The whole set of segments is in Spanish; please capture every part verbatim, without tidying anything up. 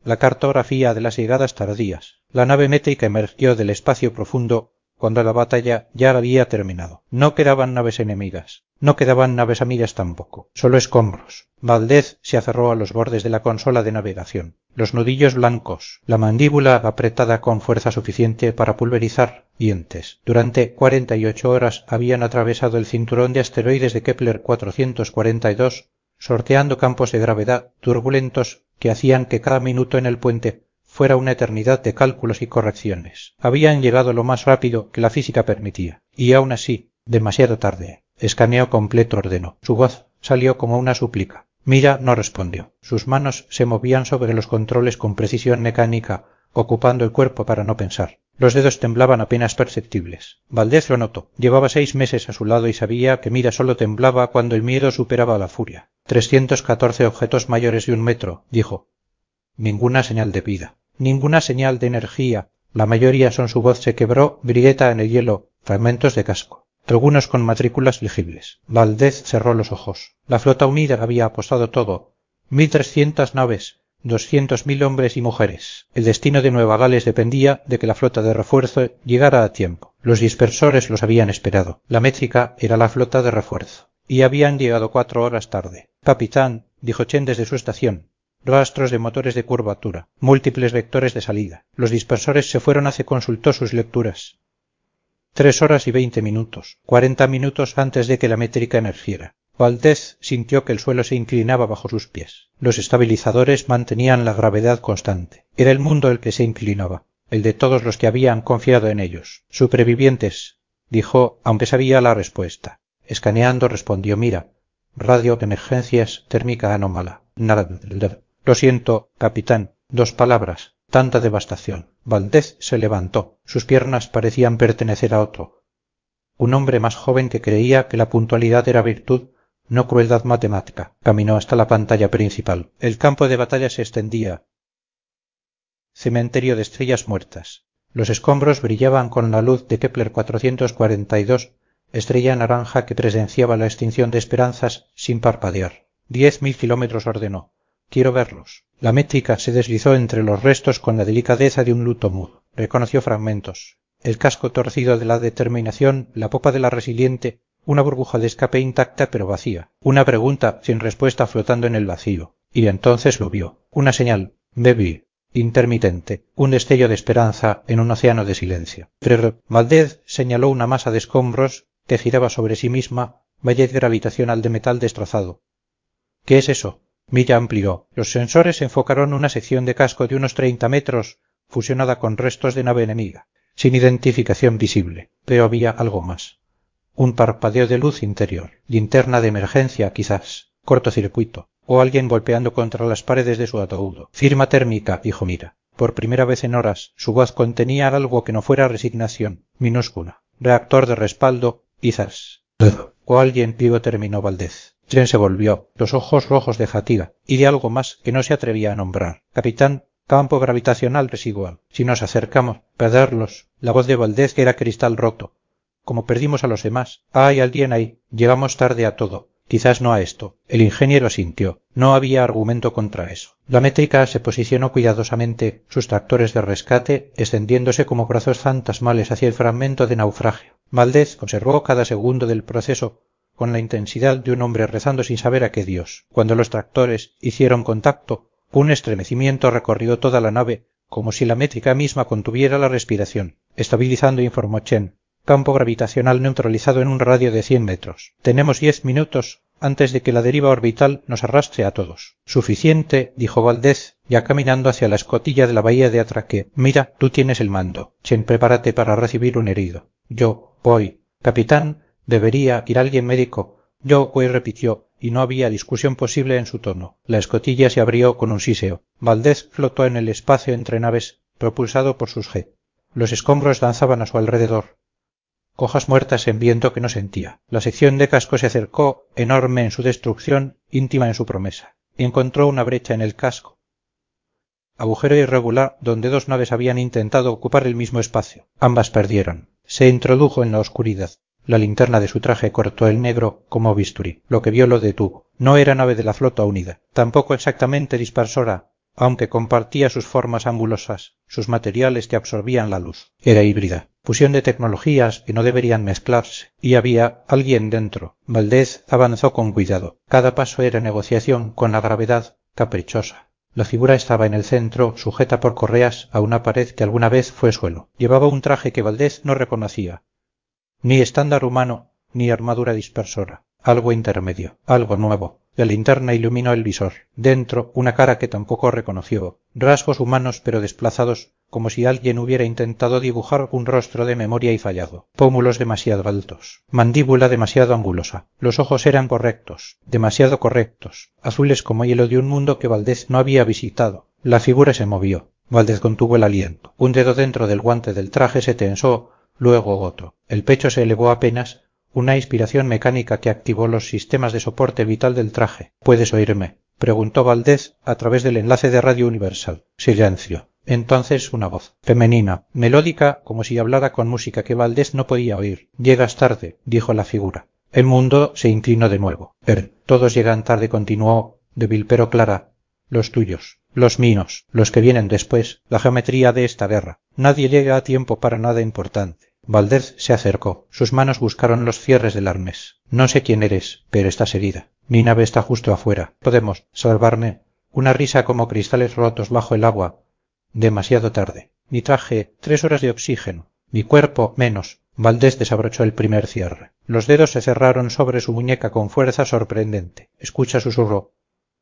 la cartografía de las llegadas tardías. La nave métrica emergió del espacio profundo cuando la batalla ya había terminado. No quedaban naves enemigas, no quedaban naves amigas tampoco, solo escombros. Valdez se aferró a los bordes de la consola de navegación. Los nudillos blancos, la mandíbula apretada con fuerza suficiente para pulverizar dientes. Durante cuarenta y ocho horas habían atravesado el cinturón de asteroides de Kepler cuatrocientos cuarenta y dos, sorteando campos de gravedad turbulentos que hacían que cada minuto en el puente fuera una eternidad de cálculos y correcciones. Habían llegado lo más rápido que la física permitía, y aún así, demasiado tarde. Escaneo completo ordenó. Su voz salió como una súplica. Mira no respondió. Sus manos se movían sobre los controles con precisión mecánica, ocupando el cuerpo para no pensar. Los dedos temblaban apenas perceptibles. Valdez lo notó. Llevaba seis meses a su lado y sabía que Mira solo temblaba cuando el miedo superaba a la furia. trescientos catorce objetos mayores de un metro, dijo. Ninguna señal de vida. Ninguna señal de energía. La mayoría, son su voz se quebró, grieta en el hielo, fragmentos de casco. Algunos con matrículas legibles. Valdez cerró los ojos. La flota unida había apostado todo. Mil trescientas naves, doscientos mil hombres y mujeres. El destino de Nueva Gales dependía de que la flota de refuerzo llegara a tiempo. Los dispersores los habían esperado. La métrica era la flota de refuerzo. Y habían llegado cuatro horas tarde. Capitán, dijo Chen desde su estación. Rastros de motores de curvatura, múltiples vectores de salida. Los dispersores se fueron hace consultó sus lecturas. Tres horas y veinte minutos, cuarenta minutos antes de que la métrica emergiera. Valdez sintió que el suelo se inclinaba bajo sus pies. Los estabilizadores mantenían la gravedad constante. Era el mundo el que se inclinaba, el de todos los que habían confiado en ellos. Supervivientes, dijo, aunque sabía la respuesta. Escaneando respondió Mira. Radio de emergencias térmica anómala. Nada. Lo siento, capitán. Dos palabras. Tanta devastación. Valdez se levantó. Sus piernas parecían pertenecer a otro. Un hombre más joven que creía que la puntualidad era virtud, no crueldad matemática. Caminó hasta la pantalla principal. El campo de batalla se extendía. Cementerio de estrellas muertas. Los escombros brillaban con la luz de Kepler cuatrocientos cuarenta y dos, estrella naranja que presenciaba la extinción de esperanzas sin parpadear. Diez mil kilómetros ordenó. Quiero verlos. La métrica se deslizó entre los restos con la delicadeza de un luto mudo. Reconoció fragmentos. El casco torcido de la determinación, la popa de la resiliente, una burbuja de escape intacta pero vacía. Una pregunta sin respuesta flotando en el vacío. Y entonces lo vio. Una señal. Baby. Intermitente. Un destello de esperanza en un océano de silencio. Pero Valdez señaló una masa de escombros que giraba sobre sí misma, ballet gravitacional de metal destrozado. ¿Qué es eso? Mira amplió. Los sensores enfocaron una sección de casco de unos treinta metros, fusionada con restos de nave enemiga, sin identificación visible. Pero había algo más. Un parpadeo de luz interior. Linterna de emergencia, quizás. Cortocircuito. O alguien golpeando contra las paredes de su ataúd. Firma térmica, dijo Mira. Por primera vez en horas, su voz contenía algo que no fuera resignación. Minúscula. Reactor de respaldo, quizás. O alguien vivo, terminó Valdez. Chen se volvió, los ojos rojos de fatiga, y de algo más que no se atrevía a nombrar. Capitán, campo gravitacional residual. Si nos acercamos, perderlos. La voz de Valdez que era cristal roto. Como perdimos a los demás. Hay alguien ahí. Llegamos tarde a todo. Quizás no a esto. El ingeniero asintió. No había argumento contra eso. La métrica se posicionó cuidadosamente, sus tractores de rescate, extendiéndose como brazos fantasmales hacia el fragmento de naufragio. Valdez conservó cada segundo del proceso con la intensidad de un hombre rezando sin saber a qué dios. Cuando los tractores hicieron contacto, un estremecimiento recorrió toda la nave, como si la métrica misma contuviera la respiración. Estabilizando, informó Chen. Campo gravitacional neutralizado en un radio de cien metros. Tenemos diez minutos antes de que la deriva orbital nos arrastre a todos. Suficiente, dijo Valdez, ya caminando hacia la escotilla de la bahía de atraque. Mira, tú tienes el mando. Chen, prepárate para recibir un herido. Yo voy. Capitán, debería ir alguien médico. Yo voy, repitió, y no había discusión posible en su tono. La escotilla se abrió con un siseo. Valdez flotó en el espacio entre naves, propulsado por sus G. Los escombros danzaban a su alrededor. Hojas muertas en viento que no sentía. La sección de casco se acercó, enorme en su destrucción, íntima en su promesa. Y encontró una brecha en el casco. Agujero irregular donde dos naves habían intentado ocupar el mismo espacio. Ambas perdieron. Se introdujo en la oscuridad. La linterna de su traje cortó el negro como bisturí. Lo que vio lo detuvo. No era nave de la flota unida. Tampoco exactamente dispersora. aunque compartía sus formas angulosas, sus materiales que absorbían la luz. Era híbrida. Fusión de tecnologías que no deberían mezclarse. Y había alguien dentro. Valdez avanzó con cuidado. Cada paso era negociación con la gravedad caprichosa. La figura estaba en el centro, sujeta por correas a una pared que alguna vez fue suelo. Llevaba un traje que Valdez no reconocía. Ni estándar humano, ni armadura dispersora. Algo intermedio, algo nuevo. La linterna iluminó el visor. Dentro, una cara que tampoco reconoció. Rasgos humanos pero desplazados, como si alguien hubiera intentado dibujar un rostro de memoria y fallado. Pómulos demasiado altos. Mandíbula demasiado angulosa. Los ojos eran correctos, demasiado correctos, azules como hielo de un mundo que Valdez no había visitado. La figura se movió. Valdez contuvo el aliento. Un dedo dentro del guante del traje se tensó, luego otro. El pecho se elevó apenas. Una inspiración mecánica que activó los sistemas de soporte vital del traje. ¿Puedes oírme?, preguntó Valdez a través del enlace de radio universal. Silencio. Entonces una voz, femenina, melódica, como si hablara con música que Valdez no podía oír. Llegas tarde, dijo la figura. El mundo se inclinó de nuevo. Er, todos llegan tarde, continuó, débil pero clara. Los tuyos, los míos, los que vienen después, la geometría de esta guerra. Nadie llega a tiempo para nada importante. Valdez se acercó. Sus manos buscaron los cierres del arnés. No sé quién eres, pero estás herida. Mi nave está justo afuera. Podemos salvarme. Una risa como cristales rotos bajo el agua. Demasiado tarde. Mi traje, tres horas de oxígeno. Mi cuerpo, menos. Valdez desabrochó el primer cierre. Los dedos se cerraron sobre su muñeca con fuerza sorprendente. Escucha, susurró.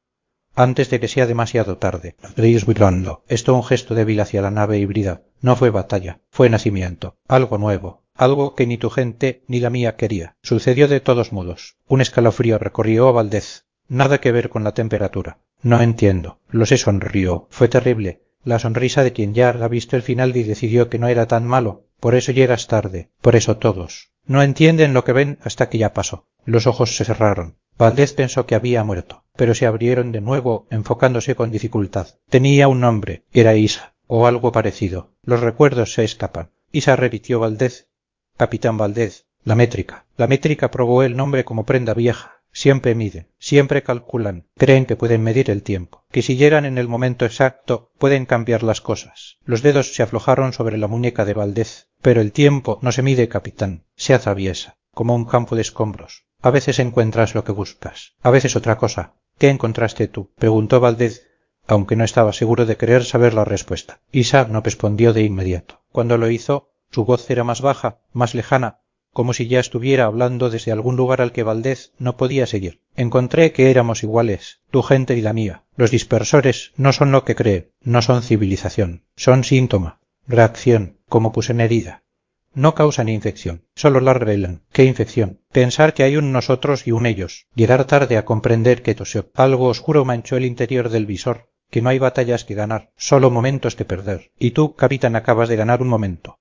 Antes de que sea demasiado tarde. Gris Blondo. Esto un gesto débil hacia la nave híbrida. No fue batalla, fue nacimiento. Algo nuevo. Algo que ni tu gente ni la mía quería. Sucedió de todos modos. Un escalofrío recorrió a Valdez. Nada que ver con la temperatura. No entiendo. Lo sé, sonrió. Fue terrible. La sonrisa de quien ya ha visto el final y decidió que no era tan malo. Por eso llegas tarde. Por eso todos. No entienden lo que ven hasta que ya pasó. Los ojos se cerraron. Valdez pensó que había muerto, pero se abrieron de nuevo, enfocándose con dificultad. Tenía un nombre. Era Isa, o algo parecido. Los recuerdos se escapan. Isa, repitió Valdez. Capitán Valdez. La métrica. La métrica probó el nombre como prenda vieja. Siempre miden, siempre calculan. Creen que pueden medir el tiempo. Que si llegan en el momento exacto, pueden cambiar las cosas. Los dedos se aflojaron sobre la muñeca de Valdez. Pero el tiempo no se mide, capitán. Se atraviesa, como un campo de escombros. A veces encuentras lo que buscas, a veces otra cosa. ¿Qué encontraste tú?, preguntó Valdez, aunque no estaba seguro de querer saber la respuesta. Isa no respondió de inmediato. Cuando lo hizo, su voz era más baja, más lejana, como si ya estuviera hablando desde algún lugar al que Valdez no podía seguir. Encontré que éramos iguales, tu gente y la mía. Los dispersores no son lo que cree, no son civilización, son síntoma, reacción, como puse en herida. No causan infección, solo la revelan. ¿Qué infección? Pensar que hay un nosotros y un ellos. Llegar tarde a comprender que tosió. Algo oscuro manchó el interior del visor, que no hay batallas que ganar, solo momentos que perder. Y tú, capitán, acabas de ganar un momento.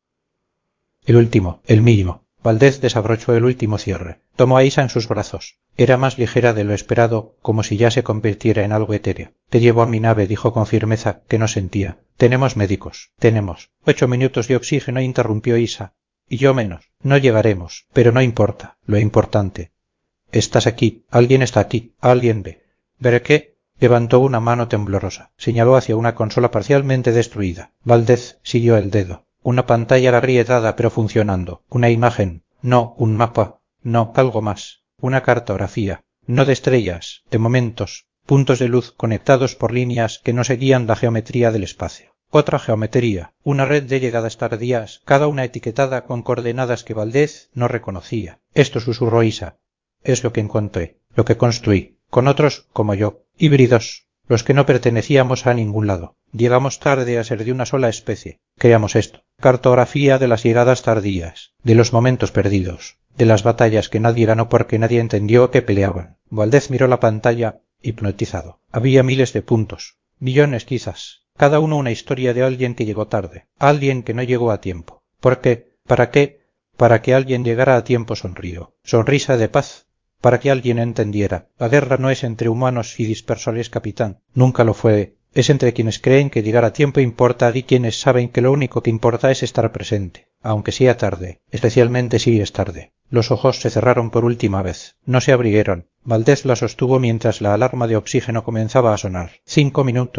El último, el mínimo. Valdez desabrochó el último cierre. Tomó a Isa en sus brazos. Era más ligera de lo esperado, como si ya se convirtiera en algo etéreo. Te llevo a mi nave, dijo con firmeza, que no sentía. Tenemos médicos. Tenemos. Ocho minutos de oxígeno, interrumpió Isa. Y yo menos. No llegaremos, pero no importa, lo importante. Estás aquí, alguien está aquí, alguien ve. ¿Ver qué? Levantó una mano temblorosa. Señaló hacia una consola parcialmente destruida. Valdez siguió el dedo. Una pantalla agrietada pero funcionando. Una imagen. No, un mapa. No, algo más. Una cartografía. No de estrellas, de momentos. Puntos de luz conectados por líneas que no seguían la geometría del espacio. Otra geometría, una red de llegadas tardías, cada una etiquetada con coordenadas que Valdez no reconocía. Esto, susurró Isa, es lo que encontré, lo que construí, con otros como yo, híbridos, los que no pertenecíamos a ningún lado. Llegamos tarde a ser de una sola especie. Creamos esto. Cartografía de las llegadas tardías, de los momentos perdidos, de las batallas que nadie ganó porque nadie entendió que peleaban. Valdez miró la pantalla, hipnotizado. Había miles de puntos, millones quizás. Cada uno una historia de alguien que llegó tarde, alguien que no llegó a tiempo. ¿Por qué? ¿Para qué? Para que alguien llegara a tiempo, sonrió. Sonrisa de paz. Para que alguien entendiera. La guerra no es entre humanos y dispersores, capitán. Nunca lo fue. Es entre quienes creen que llegar a tiempo importa y quienes saben que lo único que importa es estar presente, aunque sea tarde, especialmente si es tarde. Los ojos se cerraron por última vez. No se abrieron. Valdez la sostuvo mientras la alarma de oxígeno comenzaba a sonar. Cinco minutos.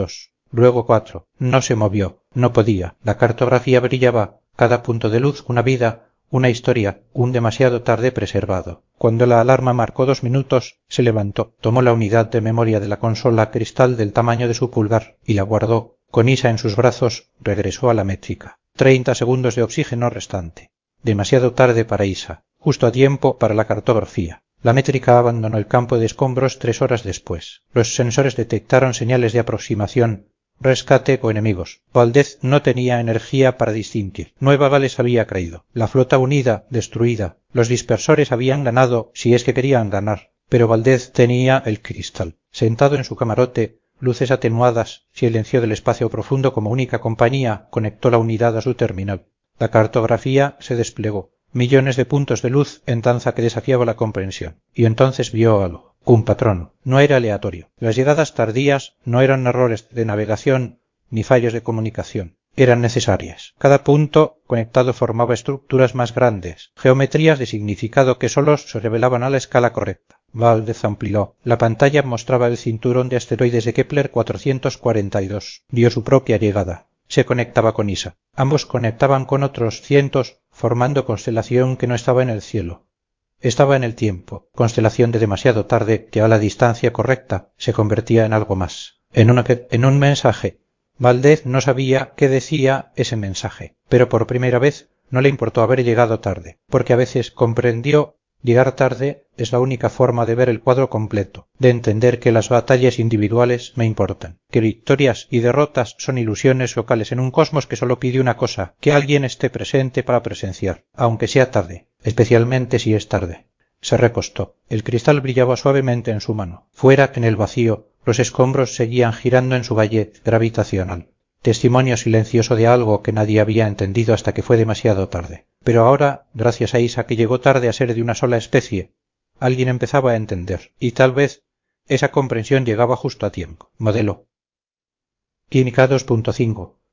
luego cuatro. No se movió, no podía. La cartografía brillaba, cada punto de luz una vida, una historia, un demasiado tarde preservado. Cuando la alarma marcó dos minutos, se levantó, tomó la unidad de memoria de la consola cristal del tamaño de su pulgar y la guardó. Con Isa en sus brazos, regresó a la métrica. Treinta segundos de oxígeno restante. Demasiado tarde para Isa, justo a tiempo para la cartografía. La métrica abandonó el campo de escombros tres horas después. Los sensores detectaron señales de aproximación, rescate o enemigos. Valdez no tenía energía para distinguir. Nueva les había caído. La flota unida, destruida. Los dispersores habían ganado, si es que querían ganar. Pero Valdez tenía el cristal. Sentado en su camarote, luces atenuadas, silencio del espacio profundo como única compañía, conectó la unidad a su terminal. La cartografía se desplegó. Millones de puntos de luz en danza que desafiaba la comprensión. Y entonces vio algo. Un patrón. No era aleatorio. Las llegadas tardías no eran errores de navegación ni fallos de comunicación. Eran necesarias. Cada punto conectado formaba estructuras más grandes, geometrías de significado que solos se revelaban a la escala correcta. Valdez amplió. La pantalla mostraba el cinturón de asteroides de Kepler cuatrocientos cuarenta y dos. Vio su propia llegada. Se conectaba con Isa. Ambos conectaban con otros cientos, formando constelación que no estaba en el cielo. Estaba en el tiempo, constelación de demasiado tarde que a la distancia correcta se convertía en algo más. En, una, en un mensaje. Valdez no sabía qué decía ese mensaje, pero por primera vez no le importó haber llegado tarde, porque a veces comprendió. Llegar tarde es la única forma de ver el cuadro completo, de entender que las batallas individuales me importan, que victorias y derrotas son ilusiones locales en un cosmos que solo pide una cosa, que alguien esté presente para presenciar, aunque sea tarde, especialmente si es tarde. Se recostó. El cristal brillaba suavemente en su mano. Fuera, en el vacío, los escombros seguían girando en su valle gravitacional. Testimonio silencioso de algo que nadie había entendido hasta que fue demasiado tarde. Pero ahora, gracias a Isa que llegó tarde a ser de una sola especie, alguien empezaba a entender, y tal vez esa comprensión llegaba justo a tiempo. Modelo. Química dos punto cinco.